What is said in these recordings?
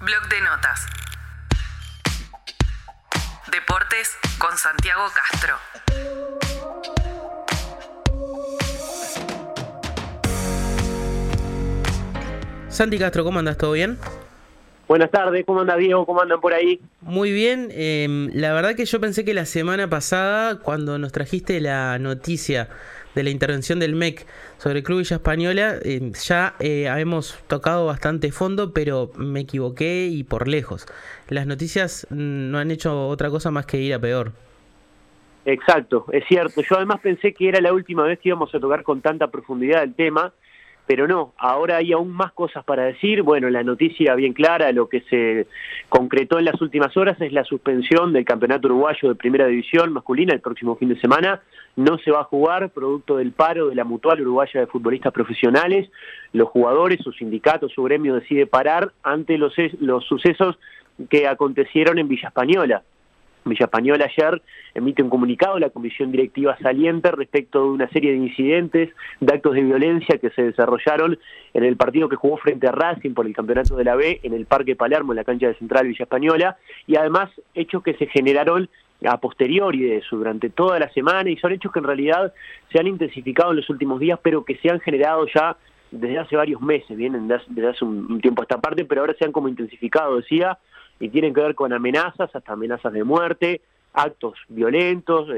Blog de notas. Deportes con Santiago Castro. Santi Castro, ¿cómo andas? ¿Todo bien? Buenas tardes, ¿cómo anda Diego? ¿Cómo andan por ahí? Muy bien, la verdad que yo pensé que la semana pasada, cuando nos trajiste la noticia de la intervención del MEC sobre el Club Villa Española, ya habíamos tocado bastante fondo, pero me equivoqué y por lejos. Las noticias no han hecho otra cosa más que ir a peor. Exacto, es cierto. Yo además pensé que era la última vez que íbamos a tocar con tanta profundidad el tema, pero no, ahora hay aún más cosas para decir. Bueno, la noticia bien clara, lo que se concretó en las últimas horas es la suspensión del Campeonato Uruguayo de Primera División masculina el próximo fin de semana. No se va a jugar, producto del paro de la Mutual Uruguaya de Futbolistas Profesionales. Los jugadores, su sindicato, su gremio decide parar ante los sucesos que acontecieron en Villa Española. Villa Española ayer emite un comunicado, la comisión directiva saliente, respecto de una serie de incidentes, de actos de violencia que se desarrollaron en el partido que jugó frente a Racing por el campeonato de la B en el Parque Palermo, en la cancha de Central Villa Española, y además hechos que se generaron a posteriori de eso, durante toda la semana, y son hechos que en realidad se han intensificado en los últimos días, pero que se han generado ya desde hace varios meses, vienen desde hace un tiempo a esta parte, pero ahora se han como intensificado, decía, y tienen que ver con amenazas, hasta amenazas de muerte, actos violentos,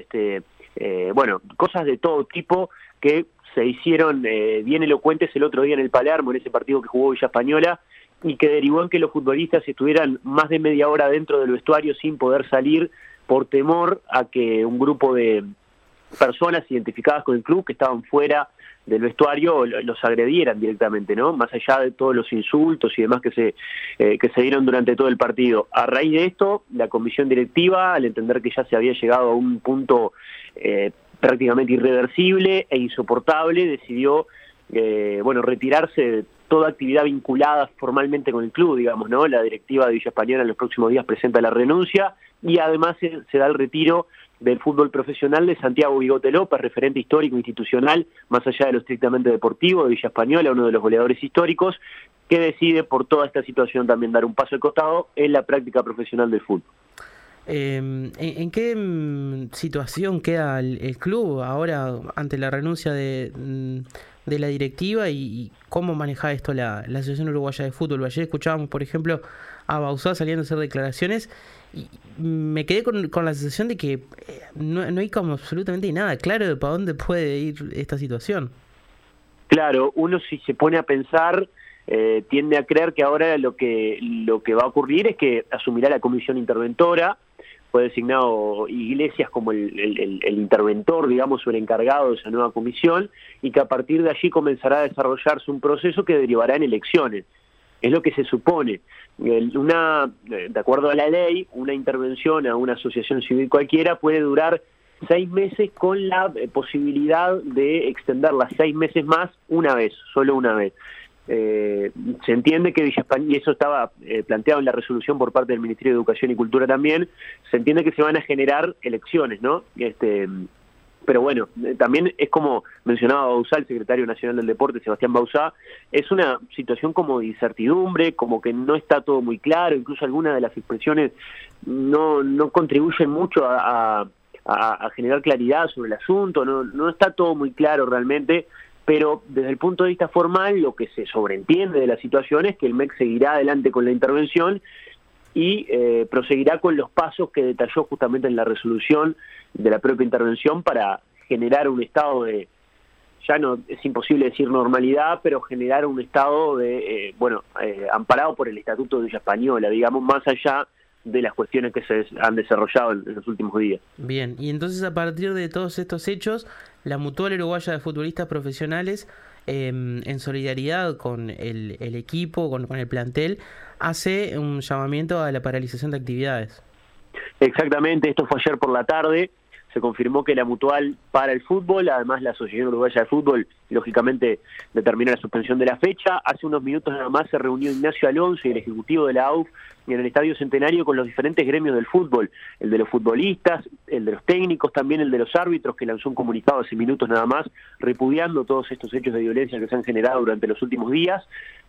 bueno, cosas de todo tipo que se hicieron bien elocuentes el otro día en el Palermo, en ese partido que jugó Villa Española, y que derivó en que los futbolistas estuvieran más de media hora dentro del vestuario sin poder salir por temor a que un grupo de personas identificadas con el club que estaban fuera del vestuario los agredieran directamente, ¿no? Más allá de todos los insultos y demás que se dieron durante todo el partido. A raíz de esto, la comisión directiva, al entender que ya se había llegado a un punto prácticamente irreversible e insoportable, decidió retirarse de toda actividad vinculada formalmente con el club, digamos, ¿no? La directiva de Villa Española en los próximos días presenta la renuncia y además se da el retiro del fútbol profesional de Santiago Bigote López, referente histórico institucional, más allá de lo estrictamente deportivo, de Villa Española, uno de los goleadores históricos, que decide por toda esta situación también dar un paso al costado en la práctica profesional del fútbol. ¿En qué situación queda el club ahora ante la renuncia de la directiva y cómo maneja esto la Asociación Uruguaya de Fútbol? Ayer escuchábamos, por ejemplo, a Bauzá saliendo a hacer declaraciones y me quedé con la sensación de que no hay como absolutamente nada claro de para dónde puede ir esta situación. Claro, uno si se pone a pensar tiende a creer que ahora lo que va a ocurrir es que asumirá la comisión interventora. Fue designado Iglesias como el interventor, digamos, o el encargado de esa nueva comisión, y que a partir de allí comenzará a desarrollarse un proceso que derivará en elecciones. Es lo que se supone. De acuerdo a la ley, una intervención a una asociación civil cualquiera puede durar 6 meses con la posibilidad de extenderla 6 meses más una vez, solo una vez. Se entiende que Villa Española, y eso estaba planteado en la resolución por parte del Ministerio de Educación y Cultura también, se entiende que se van a generar elecciones, ¿no? Pero bueno, también es como mencionaba Bauzá, el secretario nacional del deporte, Sebastián Bauzá, es una situación como de incertidumbre, como que no está todo muy claro, incluso algunas de las expresiones no contribuyen mucho a generar claridad sobre el asunto, no está todo muy claro realmente. Pero desde el punto de vista formal, lo que se sobreentiende de la situación es que el MEC seguirá adelante con la intervención y proseguirá con los pasos que detalló justamente en la resolución de la propia intervención para generar un estado de, ya no es imposible decir normalidad, pero generar un estado de, amparado por el Estatuto de Villa Española, digamos, más allá de las cuestiones que se han desarrollado en los últimos días. Bien, y entonces a partir de todos estos hechos, la Mutual Uruguaya de Futbolistas Profesionales, en solidaridad con el equipo, con el plantel, hace un llamamiento a la paralización de actividades. Exactamente, esto fue ayer por la tarde. se confirmó que la mutual para el fútbol, además la Asociación Uruguaya de Fútbol, lógicamente determinó la suspensión de la fecha. Hace unos minutos nada más se reunió Ignacio Alonso y el ejecutivo de la AUF en el Estadio Centenario con los diferentes gremios del fútbol, el de los futbolistas, el de los técnicos, también el de los árbitros, que lanzó un comunicado hace minutos nada más, repudiando todos estos hechos de violencia que se han generado durante los últimos días.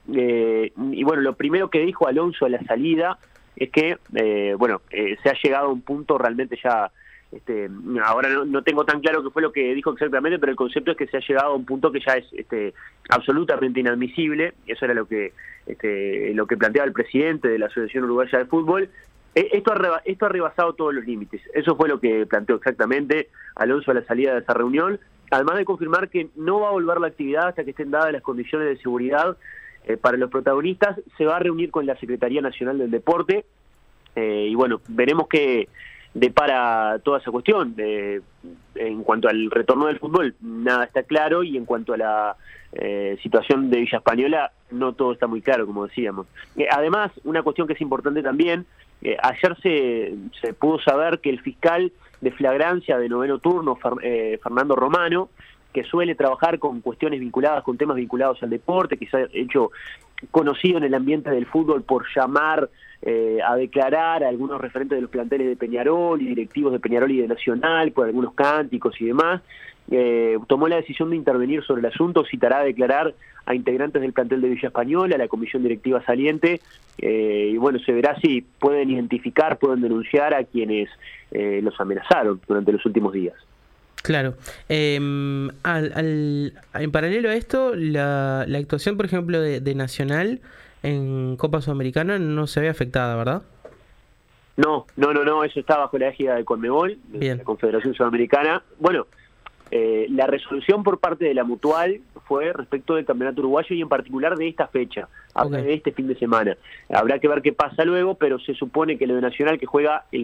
Y bueno, lo primero que dijo Alonso a la salida es que, se ha llegado a un punto realmente ya... ahora no tengo tan claro qué fue lo que dijo exactamente, pero el concepto es que se ha llegado a un punto que ya es absolutamente inadmisible. Eso era lo que planteaba el presidente de la Asociación Uruguaya de Fútbol. Esto ha rebasado todos los límites. Eso fue lo que planteó exactamente Alonso a la salida de esa reunión, además de confirmar que no va a volver la actividad hasta que estén dadas las condiciones de seguridad para los protagonistas. Se va a reunir con la Secretaría Nacional del Deporte y bueno, veremos qué depara toda esa cuestión. En cuanto al retorno del fútbol, nada está claro, y en cuanto a la situación de Villa Española, no todo está muy claro, como decíamos. Además, una cuestión que es importante también, ayer se pudo saber que el fiscal de flagrancia de noveno turno, Fernando Romano, que suele trabajar con cuestiones vinculadas, con temas vinculados al deporte, que se ha hecho conocido en el ambiente del fútbol por llamar a declarar a algunos referentes de los planteles de Peñarol y directivos de Peñarol y de Nacional por algunos cánticos y demás, tomó la decisión de intervenir sobre el asunto. Citará a declarar a integrantes del plantel de Villa Española, a la comisión directiva saliente, y bueno, se verá si pueden identificar, pueden denunciar a quienes los amenazaron durante los últimos días. Claro. En paralelo a esto, la actuación, por ejemplo, de Nacional en Copa Sudamericana no se ve afectada, ¿verdad? No, eso está bajo la égida de Conmebol, de la Confederación Sudamericana. Bueno, la resolución por parte de la mutual fue respecto del Campeonato Uruguayo y en particular de esta fecha, de este fin de semana. Habrá que ver qué pasa luego, pero se supone que lo de Nacional, que juega el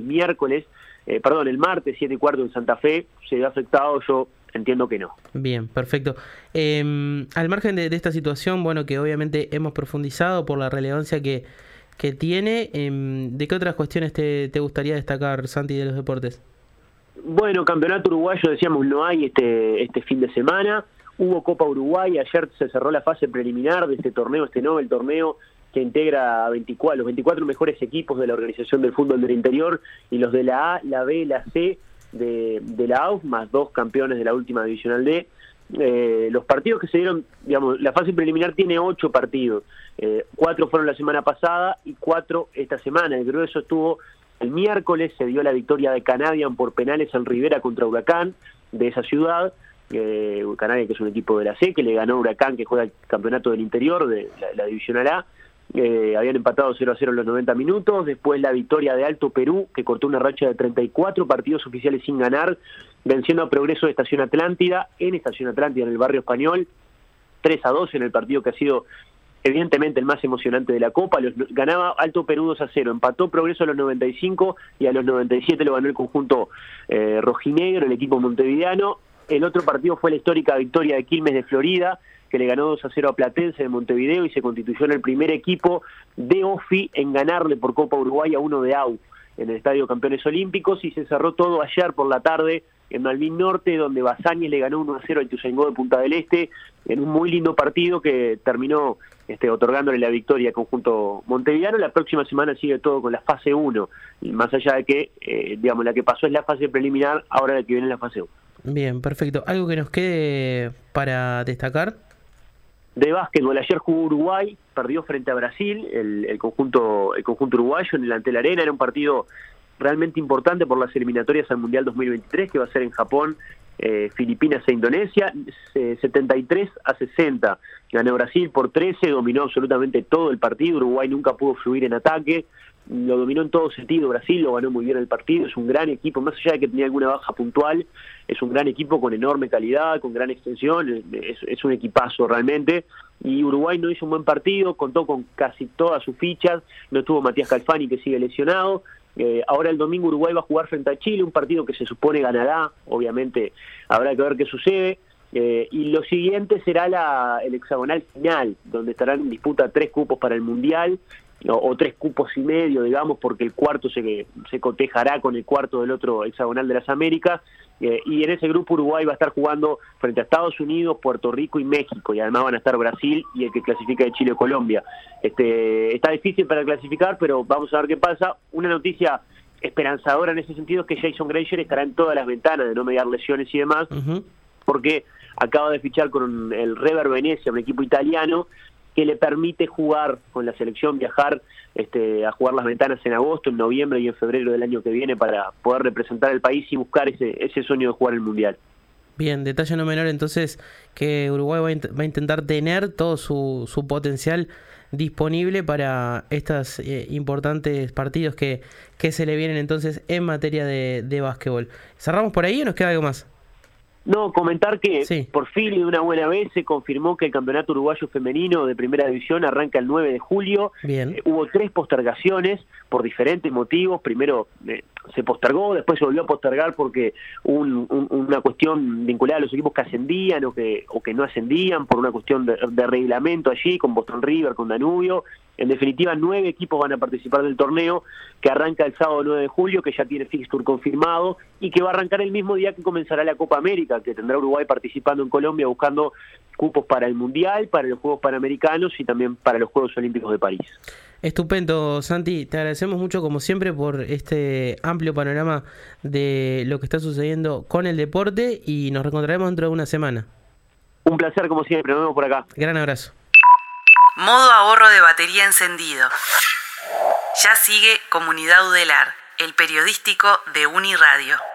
martes 7:15 en Santa Fe, se ve afectado. Yo entiendo que no. Bien, perfecto. Al margen de esta situación, bueno, que obviamente hemos profundizado por la relevancia que tiene, ¿de qué otras cuestiones te gustaría destacar, Santi, de los deportes? Bueno, Campeonato Uruguayo, decíamos, no hay este fin de semana. Hubo Copa Uruguay, ayer se cerró la fase preliminar de este torneo, el torneo que integra a los 24 mejores equipos de la Organización del Fútbol del Interior y los de la A, la B y la C de la AUF, más 2 campeones de la última Divisional D. Los partidos que se dieron, digamos, la fase preliminar tiene 8 partidos, 4 fueron la semana pasada y 4 esta semana. El grueso estuvo el miércoles, se dio la victoria de Canadian por penales en Rivera contra Huracán de esa ciudad. Canadian, que es un equipo de la C, que le ganó a Huracán, que juega el campeonato del interior de la Divisional A. Habían empatado 0-0 en los 90 minutos. Después la victoria de Alto Perú, que cortó una racha de 34 partidos oficiales sin ganar, venciendo a Progreso de Estación Atlántida, en el barrio español, 3-2 en el partido que ha sido evidentemente el más emocionante de la Copa. Ganaba Alto Perú 2-0, empató Progreso a los 95 y a los 97 lo ganó el conjunto rojinegro, el equipo montevideano. El otro partido fue la histórica victoria de Quilmes de Florida, que le ganó 2-0 a Platense de Montevideo y se constituyó en el primer equipo de OFI en ganarle por Copa Uruguay a uno de AU en el Estadio Campeones Olímpicos. Y se cerró todo ayer por la tarde en Malvin Norte, donde Basáñez le ganó 1-0 al Ituzaingó de Punta del Este, en un muy lindo partido que terminó otorgándole la victoria al conjunto montevideano. La próxima semana sigue todo con la fase 1, y más allá de que, la que pasó es la fase preliminar, ahora la que viene es la fase 1. Bien, perfecto. ¿Algo que nos quede para destacar? De básquetbol, ayer jugó Uruguay, perdió frente a Brasil, el conjunto uruguayo en el Antel Arena. Era un partido realmente importante por las eliminatorias al Mundial 2023, que va a ser en Japón, Filipinas e Indonesia. 73-60 ganó Brasil por 13, dominó absolutamente todo el partido. Uruguay nunca pudo fluir en ataque, lo dominó en todo sentido. Brasil lo ganó muy bien el partido. Es un gran equipo, más allá de que tenía alguna baja puntual, es un gran equipo con enorme calidad, con gran extensión. Es un equipazo realmente. Y Uruguay no hizo un buen partido, contó con casi todas sus fichas. No estuvo Matías Calfani, que sigue lesionado. Ahora el domingo Uruguay va a jugar frente a Chile, un partido que se supone ganará. Obviamente habrá que ver qué sucede. Y lo siguiente será el hexagonal final, donde estarán en disputa 3 cupos para el Mundial o 3 cupos y medio, digamos, porque el cuarto se cotejará con el cuarto del otro hexagonal de las Américas, y en ese grupo Uruguay va a estar jugando frente a Estados Unidos, Puerto Rico y México, y además van a estar Brasil y el que clasifica de Chile o Colombia. Está difícil para clasificar, pero vamos a ver qué pasa. Una noticia esperanzadora en ese sentido es que Jason Granger estará en todas las ventanas de no mediar lesiones y demás, porque acaba de fichar con el Reber Venezia, un equipo italiano, que le permite jugar con la selección, viajar a jugar las ventanas en agosto, en noviembre y en febrero del año que viene para poder representar al país y buscar ese sueño de jugar el Mundial. Bien, detalle no menor entonces que Uruguay va a intentar tener todo su potencial disponible para estos importantes partidos que se le vienen entonces en materia de básquetbol. ¿Cerramos por ahí o nos queda algo más? No, comentar que sí, por fin y de una buena vez se confirmó que el Campeonato Uruguayo Femenino de Primera División arranca el 9 de julio. Bien. Hubo 3 postergaciones por diferentes motivos. Primero se postergó, después se volvió a postergar porque hubo una cuestión vinculada a los equipos que ascendían o que no ascendían por una cuestión de reglamento allí, con Boston River, con Danubio. En definitiva, 9 equipos van a participar del torneo, que arranca el sábado 9 de julio, que ya tiene fixture confirmado, y que va a arrancar el mismo día que comenzará la Copa América, que tendrá Uruguay participando en Colombia, buscando cupos para el Mundial, para los Juegos Panamericanos y también para los Juegos Olímpicos de París. Estupendo, Santi. Te agradecemos mucho, como siempre, por este amplio panorama de lo que está sucediendo con el deporte, y nos reencontraremos dentro de una semana. Un placer, como siempre. Nos vemos por acá. Gran abrazo. Modo ahorro de batería encendido. Ya sigue Comunidad Udelar, el periodístico de Uniradio.